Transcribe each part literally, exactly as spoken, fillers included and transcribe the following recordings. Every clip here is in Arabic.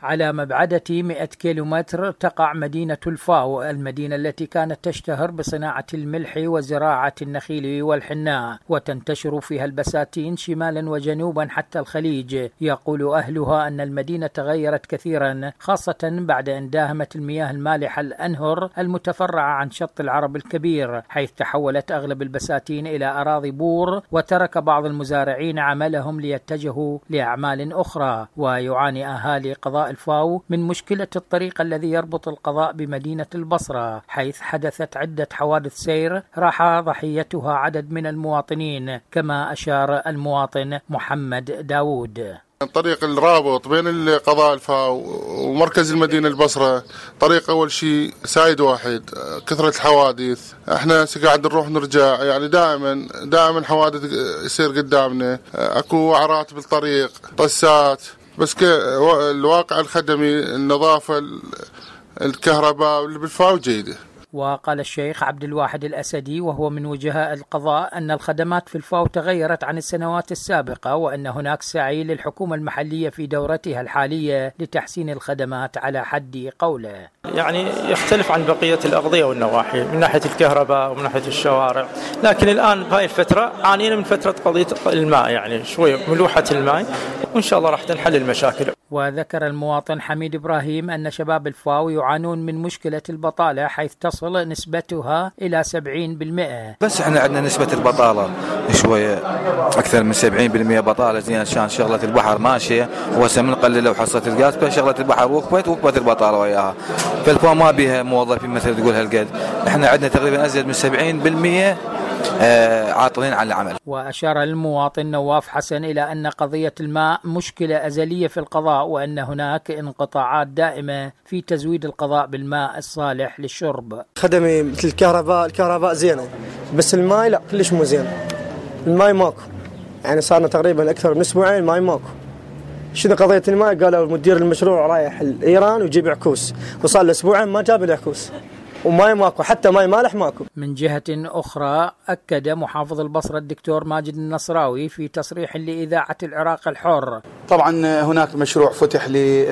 على مبعدة مئة كيلومتر تقع مدينة الفاو، المدينة التي كانت تشتهر بصناعة الملح وزراعة النخيل والحناء، وتنتشر فيها البساتين شمالا وجنوبا حتى الخليج. يقول أهلها أن المدينة تغيرت كثيرا، خاصة بعد أن داهمت المياه المالحة الأنهر المتفرعة عن شط العرب الكبير، حيث تحولت أغلب البساتين إلى أراضي بور، وترك بعض المزارعين عملهم ليتجهوا لأعمال أخرى. ويعاني أهالي قضاء الفاو من مشكلة الطريق الذي يربط القضاء بمدينة البصرة، حيث حدثت عدة حوادث سير راح ضحيتها عدد من المواطنين، كما أشار المواطن محمد داود. الطريق الرابط بين القضاء الفاو ومركز المدينة البصرة طريق أول شيء سايد واحد، كثرة الحوادث، احنا قاعد نروح نرجع، يعني دائما دائما حوادث يصير قدامنا، اكو وعرات بالطريق، طسات، بس الواقع الخدمي النظافة الكهرباء اللي بالفاو جيدة. وقال الشيخ عبد الواحد الأسدي وهو من وجهاء القضاء أن الخدمات في الفاو تغيرت عن السنوات السابقة، وأن هناك سعي للحكومة المحلية في دورتها الحالية لتحسين الخدمات على حد قوله. يعني يختلف عن بقية الأغضية والنواحي من ناحية الكهرباء ومن ناحية الشوارع، لكن الآن بهاي الفترة عانينا من فترة قضية الماء، يعني شوي ملوحة الماء، وإن شاء الله راح تنحل المشاكل. وذكر المواطن حميد إبراهيم أن شباب الفاو يعانون من مشكلة البطالة، حيث تصل نسبتها إلى سبعين بالمئة. بس احنا عندنا نسبة البطالة شوية أكثر من سبعين بالمئة بطالة، زين عشان شغلة البحر ماشية، وهسه من قلل لو حصة الغاز شغلة البحر وقفت وقفت البطالة وياها، فالفاو ما بيها موظفين مثل تقول هالقد، احنا عندنا تقريبا أزيد من سبعين بالمئة عاطلين عن العمل. وأشار المواطن نواف حسن إلى أن قضية الماء مشكلة أزلية في القضاء، وأن هناك انقطاعات دائمة في تزويد القضاء بالماء الصالح للشرب. خدمي مثل الكهرباء، الكهرباء زينة، بس الماء لا كلش مو زين، الماء ماكو، يعني صارنا تقريبا أكثر من أسبوعين ماء ماكو. شنو قضية الماء؟ قالوا مدير المشروع رايح إيران ويجيب عكوس، وصار له أسبوعين ما جاب العكوس، وماي ماكو، حتى ماي مالح ماكو. من جهة أخرى أكد محافظ البصرة الدكتور ماجد النصراوي في تصريح لإذاعة العراق الحر. طبعا هناك مشروع فتح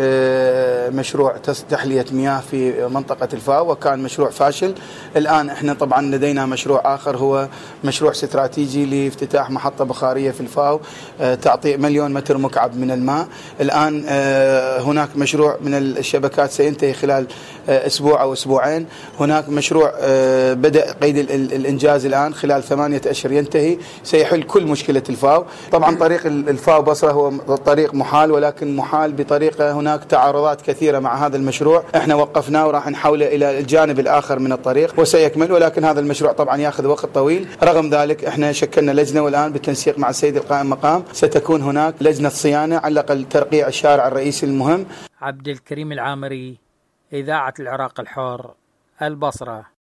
لمشروع تحلية مياه في منطقة الفاو، وكان مشروع فاشل. الآن احنا طبعا لدينا مشروع آخر هو مشروع استراتيجي لافتتاح محطة بخارية في الفاو تعطي مليون متر مكعب من الماء. الآن هناك مشروع من الشبكات سينتهي خلال أسبوع أو أسبوعين. هناك مشروع بدأ قيد الإنجاز الآن خلال ثمانية أشهر ينتهي، سيحل كل مشكلة الفاو. طبعا طريق الفاو بصرة هو طريق محال، ولكن محال بطريقة هناك تعارضات كثيرة مع هذا المشروع، احنا وقفناه وراح نحوله إلى الجانب الآخر من الطريق وسيكمل، ولكن هذا المشروع طبعا يأخذ وقت طويل. رغم ذلك احنا شكلنا لجنة، والآن بالتنسيق مع السيد القائم مقام ستكون هناك لجنة صيانة على الأقل ترقيع الشارع الرئيسي المهم. عبد الكريم العامري، إذاعة العراق الحر، البصرة.